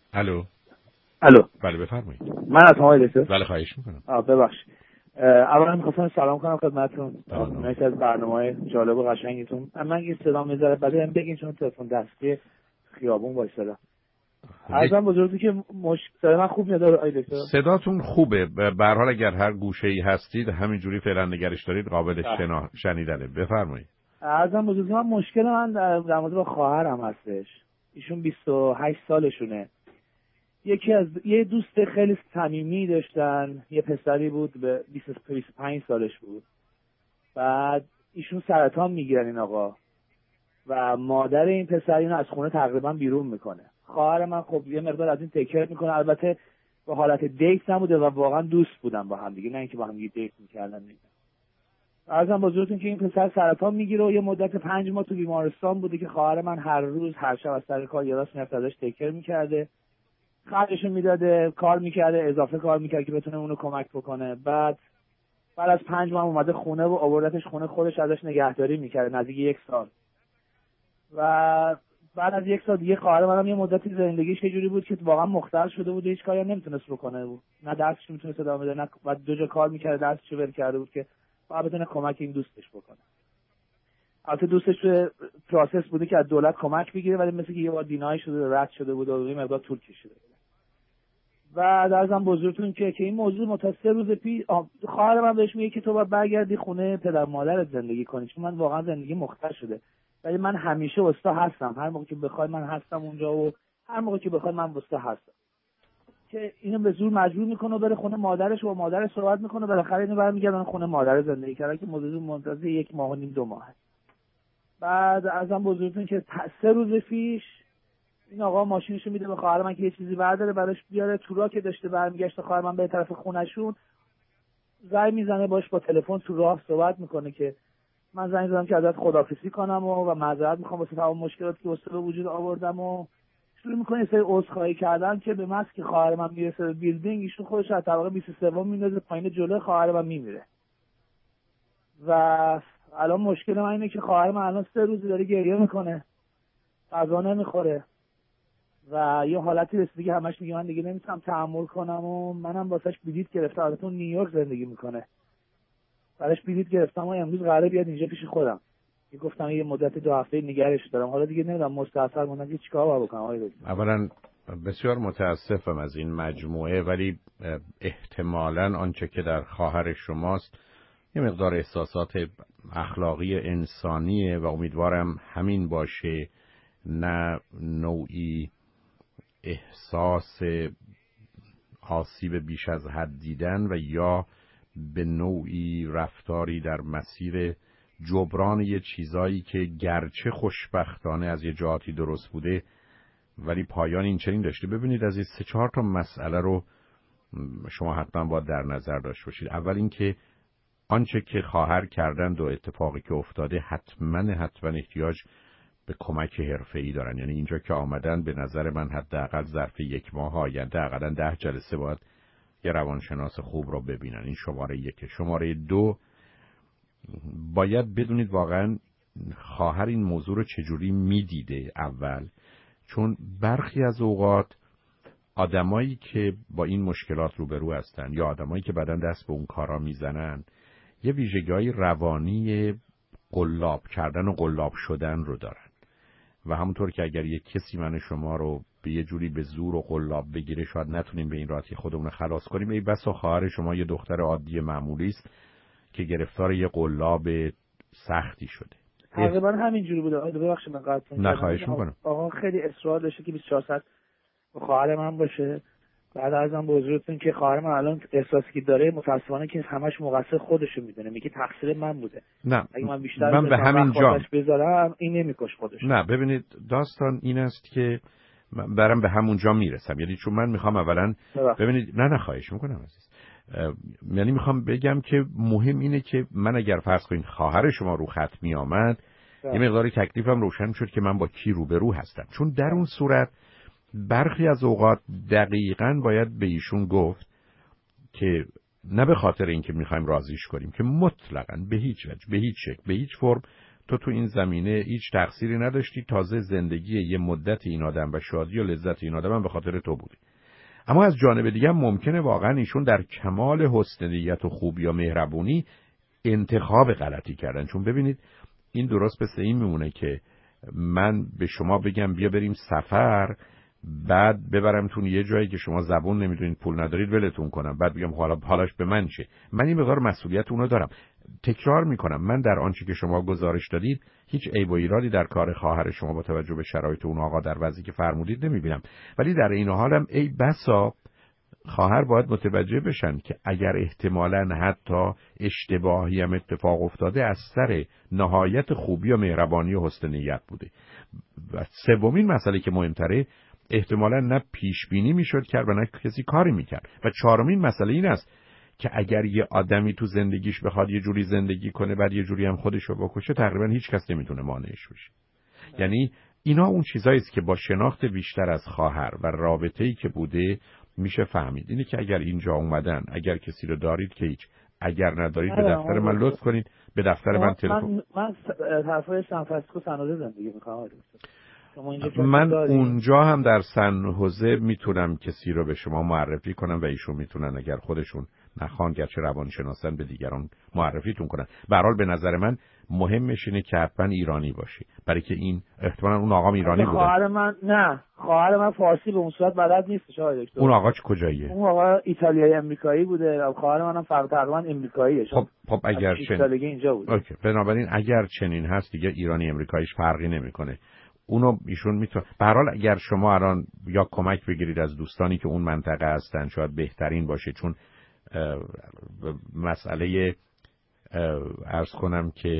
الو. الو. بله بفرمایید. من از آقای دکتر. بله خواهش میکنم. ببخشید. اولا می‌خواستم سلام کنم خدمتتون. ممنون. مرسی از برنامه‌های جالب و قشنگتون. من یه صدا میذاره بعد هم بگین چون تلفن دستی خیابون وایسادم. ازم بزرگی که صدا من خوب میاد آقای دکتر. صداتون خوبه. به هر حال اگر هر گوشه‌ای هستید همینجوری فعلا نگرش دارید قابل شنیدنه. بفرمایید. ازم بزرگی من مشکل من در مورد با خواهرم هستش. ایشون 28 سالشونه. یه دوست خیلی صمیمی داشتن، یه پسری بود به 25 سالش بود. بعد ایشون سرطان میگیرن این آقا و مادر این پسر اینو از خونه تقریبا بیرون میکنه. خواهر من خب یه مقدار از این تکر میکنه، البته به حالت دیت نبوده و واقعا دوست بودن با هم دیگه، نه اینکه با هم دیگه دیت میکردن. عرضم بزرگتون که این پسر سرطان میگیره و یه مدت 5 ماه تو بیمارستان بوده که خواهر من هر روز هر شب از سر کار یاداش میرفت ازش تکر میکرده، خرجشو میداده، کار میکرده، اضافه کار میکرد که بتونه اونو کمک بکنه. بعد از 5 ماه اومده خونه و آوردتش خونه خودش ازش نگهداری میکرده نزدیک 1 سال. و بعد از 1 سال دیگه خواهر منم یه مدتی زندگیش یه جوری بود که واقعا مختل شده بود، هیچ کاری هم نمیتونست بکنه بود، نه درسش میتونست ادامه بده، نه بعد 2 جا کار میکرد درسش ول کرده بود که باید بتونه کمک این دوستش بکنه. البته دوستش تو پروسس بوده که از دولت کمک بگیره ولی مثل که یه بار دینای شده، رد شده بود و یه مقدار طول کشیده. و درزم بزرگتون که این موضوع 3 روز پیش خواهر من بهش میگه که تو باید برگردی خونه پدر مادرت زندگی کنی، چون من واقعا زندگی مختل شده، ولی من همیشه واسه هستم، هر موقع که بخوای من هستم اونجا و هر موقع که بخوای من واسه هستم. که اینو به زور مجبور میکنه و بره خونه مادرش و مادرش صحبت میکنه، بالاخره اینو برمیگردن خونه مادر زندگی کردن که موضوع منتظر 1 ماه و نیم 2 ماه. بعد ازم بزرگتون که 3 روز پیش این آقا ماشینشو میده به خواهر من که یه چیزی برداره براش بیاره تو راه، که داشته برمیگشت خواهر من به طرف خونهشون زنگ میزنه، باش با تلفن تو راه صحبت میکنه که من زنگ زدم که ازت خداحافظی کنم و معذرت میخوام واسه تمام مشکلاتی که واسه به وجود آوردم و شروع میکنه سری عذرخواهی کردن که به محض که خواهر من میرسه به بیلدینگ ایشون خودش از طبقه 23 میندازه پایین جلوی خواهر من میمیره. و الان مشکل من اینه که خواهر من الان 3 روز داره گریه میکنه، غذا نمیخوره و یه حالتی رسیده که همش میگه من دیگه نمیتونم تحمل کنم و منم واسش بلیط گرفتم. البته نیویورک زندگی میکنه، براش بلیط گرفتم و امروز قراره بیاد اینجا پیش خودم. گفتم یه مدت 2 هفته نگرش دارم، حالا دیگه نمیدونم مستعصر موندم که چیکار باید بکنم. اولا بسیار متاسفم از این مجموعه، ولی احتمالاً آنچه که در خواهر شماست یه مقدار احساسات اخلاقی انسانیه و امیدوارم همین باشه، نه نوعی احساس آسیب بیش از حد دیدن و یا به نوعی رفتاری در مسیر جبران یه چیزایی که گرچه خوشبختانه از یه جهاتی درست بوده ولی پایان این چنین داشته. ببینید از این 3-4 تا مسئله رو شما حتما باید در نظر داشته باشید. اول اینکه آنچه که خواهر کردند و اتفاقی که افتاده حتما احتیاج به کمک حرفه‌ای دارن. یعنی اینجا که آمدن به نظر من حداقل ظرف 1 ماه آینده حداقل 10 جلسه باید یه روانشناس خوب رو ببینن. این شماره 1. شماره 2 باید بدونید واقعا خواهر این موضوع رو چجوری میدیده اول، چون برخی از اوقات آدمایی که با این مشکلات روبرو هستن یا آدمایی که بعداً دست به اون کارا میزنن یه ویژگی‌های روانی قلاب کردن و قلاب شدن رو دارن و همونطور که اگر یک کسی من شما رو به یه جوری به زور و قلاب بگیره شاید نتونیم به این راحتی خودمون رو خلاص کنیم. ای بسا خواهر شما یه دختر عادی معمولی است که گرفتار یه قلاب سختی شده. تقریبا همینجوری بوده. ببخشید من قطع کردم. نخواهش میکنم. آقا خیلی اصرار داشته که 24 ساعت با خواهر من باشه. بعد ازم بزرگتون که خواهر من الان احساسی که داره متاسفانه که همش مقصر خودشو میدونه، میگه تقصیر من بوده. نه اگه من بیشتر من به همین جا بذارم این نمیکش خودش. نه ببینید داستان این است که من برام به همون جا میرسم. یعنی چون من میخوام اولا ببینید نه خواهش میکنم عزیز، یعنی میخوام بگم که مهم اینه که من اگر فرض کنید خواهر شما رو خط می آمد یه مقداری تکلیفم روشن شد که من با کی روبرو هستم، چون در اون صورت برخی از اوقات دقیقاً باید به ایشون گفت که نه به خاطر اینکه میخوایم راضیش کنیم که مطلقاً به هیچ وجه به هیچ شکل به هیچ فرم تو این زمینه هیچ تقصیری نداشتی، تازه زندگی یه مدت این آدم و شادی و لذت این آدم هم به خاطر تو بودی. اما از جانب دیگه ممکنه واقعا ایشون در کمال حسن نیت و خوبی یا مهربونی انتخاب غلطی کردن. چون ببینید این درست مثل این میمونه که من به شما بگم بیا بریم سفر، بعد ببرمتون یه جایی که شما زبون نمیدونید، پول ندارید، ولتون کنم، بعد بگم حالاش به من چه. من این مقدار مسئولیت اونو دارم. تکرار میکنم، من در آنچه که شما گزارش دادید هیچ عیب و ایرادی در کار خواهر شما با توجه به شرایط اون آقا در وضعی که فرمودید نمیبینم. ولی در این حالم ای بسا خواهر باید متوجه بشن که اگر احتمالاً حتی اشتباهی هم اتفاق افتاده از سر نهایت خوبی و مهربانی و حسن نیت بوده. و سومین مسئله که مهمتره، احتمالاً نه پیش بینی میشد کرد و نه کسی کاری میکرد. و چهارمین مسئله این است که اگر یه آدمی تو زندگیش بخواد یه جوری زندگی کنه بعد یه جوری هم خودشو بکشه، تقریبا هیچ کس نمیتونه مانعش بشه. یعنی اینا اون چیزایی است که با شناخت بیشتر از خواهر و رابطه‌ای که بوده میشه فهمید. اینه که اگر اینجا اومدن، اگر کسی رو دارید که هیچ، اگر ندارید به دفتر من لطف کنید، به دفتر من تلفن. من طرفای سان فرانسیسکو سن خوزه زندگی می‌کنم. من اونجا هم در سن خوزه میتونم کسی رو به شما معرفی کنم و ایشون میتونن اگر خودشون نخوان، گرچه روانشناسن، به دیگران معرفیتون کنن. به هر حال به نظر من مهمش اینه که حتما ایرانی باشی، برای که این احتمالاً اون آقا ایرانی بوده. خواهر من فارسی به اون صورت بلد نیست آقای دکتر. اون آقا کجاییه؟ اون آقا ایتالیایی امریکایی بوده، خواهر منم تقریبا امریکاییه. خب اگر چنین اینجا بوده. اوکی، بنابراین اگر چنین هست دیگه ایرانی امریکاییش فرقی نمیکنه. اونو ایشون میتونه. به هر حال اگر شما الان یا کمک بگیرید از دوستانی که اون منطقه هستن شاید بهترین باشه، چون مسئله عرض کنم که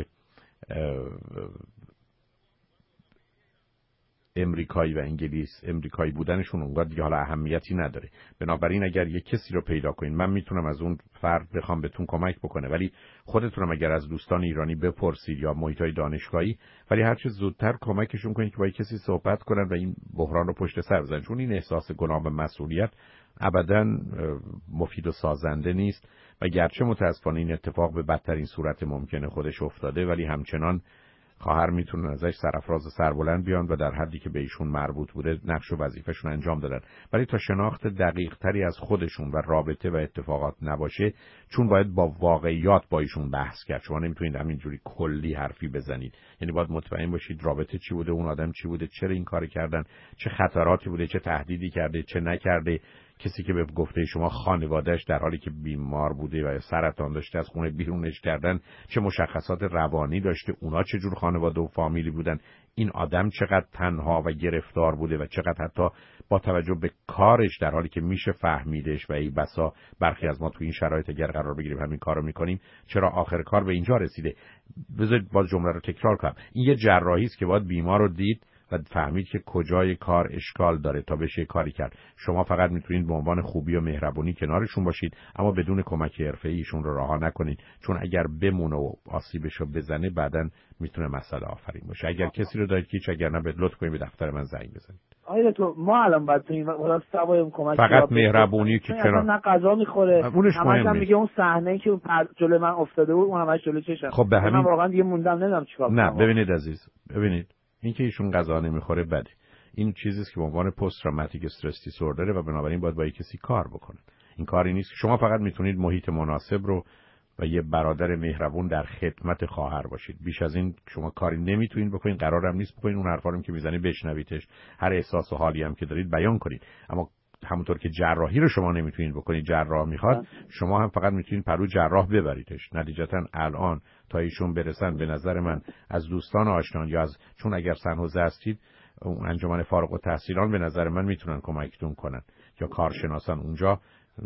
امریکایی و انگلیس، امریکایی بودنشون اونقدر دیگه حالا اهمیتی نداره. بنابراین اگر یک کسی رو پیدا کنین، من میتونم از اون فرد بخوام بهتون کمک بکنه، ولی خودتونم اگر از دوستان ایرانی بپرسید یا محیطای دانشگاهی، ولی هر چه زودتر کمکشون کنید که با کسی صحبت کنن و این بحران رو پشت سر بزنن، چون این احساس گناه و مسئولیت ابداً مفید و سازنده نیست. و گرچه متاسفانه این اتفاق به بدترین صورت ممکنه خودش افتاده، ولی همچنان خواهر میتونن ازش سرافراز و سربلند بیان و در حدی که به ایشون مربوط بوده نقش و وظیفهشون انجام دادن. ولی تا شناخت دقیق تری از خودشون و رابطه و اتفاقات نباشه، چون باید با واقعیات با ایشون بحث کرد. شما نمیتونید همینجوری کلی حرفی بزنید. یعنی باید مطمئن باشید رابطه چی بوده، اون آدم چی بوده، چرا این کار کردن، چه خطراتی بوده، چه تهدیدی کرده، چه نکرده. کسی که به گفته شما خانواده‌اش در حالی که بیمار بوده و سرطان داشته از خونه بیرونش کردن، چه مشخصات روانی داشته، اونا چه جور خانواده و فامیلی بودن، این آدم چقدر تنها و گرفتار بوده و چقدر حتی با توجه به کارش در حالی که میشه فهمیدش و ای بسا برخی از ما تو این شرایط اگر قرار بگیریم همین کارو میکنیم، چرا آخر کار به اینجا رسیده. بذارید باز جمله رو تکرار کنم. این یه جراحی است که باید بیمار رو دید و فهمید که کجای کار اشکال داره تا بشه کاری کرد. شما فقط میتونید به عنوان خوبی و مهربونی کنارشون باشید، اما بدون کمک حرفه‌ای ایشون رو رها نکنید، چون اگر بمونه و آسیبشو بزنه بعداً میتونه مسئله آفرین باشه. اگر کسی رو دارید که اگر نه، لطف کنید به دفتر من زنگ بزنید. آره تو ما الان بعد تو این واسه سوای کمک فقط مهربونی که کنار نه غذا میخوره، همش میگه اون صحنه‌ای که جلوی من افتاده بود اون همش جلوی چشم. خب به همین من واقعا دیگه موندم نمیدونم چیکار کنم. نه ببینید عزیز، ببینید این که ایشون غذا نمیخوره بده. این چیزی است که به عنوان پست تروماتیک استرس دیسوردر و بنابراین باید با کسی کار بکنه. این کاری نیست. شما فقط میتونید محیط مناسب رو و یه برادر مهربون در خدمت خواهر باشید. بیش از این شما کاری نمیتونید بکنید، قرارم نیست بکنید. اون حرفا رو که میزنید بشنویدش، هر احساس و حالی هم که دارید بیان کنید. اما همونطور که جراحی رو شما نمیتونید بکنید، جراح میخواد، شما هم فقط میتونید پرو جراح ببریدش. نتیجتا الان تا ایشون برسن، به نظر من از دوستان آشنان یا از، چون اگر سن خوزه هستید اون انجمن فارغ التحصیلان به نظر من میتونن کمکتون کنن، یا کارشناسان اونجا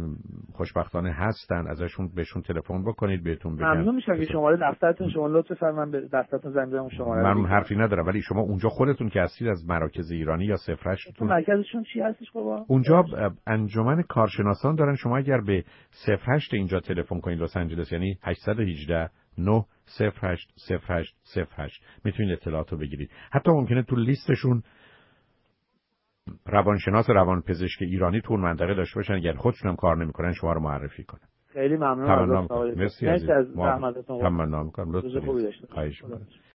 خوشبختانه هستن، ازشون بهشون تلفن بکنید بهتون بگن. ممنون میشم که شماره دفترتون شما لطف فرمایید من به دفترتون زنگ بزنم شماره. من اون حرفی ندارم، ولی شما اونجا خودتون که هستید از مراکز ایرانی یا 08 تون مرکزشون چی هستش بابا؟ اونجا انجمن کارشناسان دارن. شما اگر به 08 اینجا تلفن کنید لس آنجلس، یعنی 818 9080808 میتونید اطلاعاتو بگیرید. حتی ممکنه تو لیستشون روانشناس روانپزشک ایرانی تو اون منطقه داشته باشن، اگر خودشون هم کار نمیکنن شما رو معرفی کنن. خیلی ممنون از مرسی از زحمتتون. تمنا میکنم. روز خوبی داشته باشید.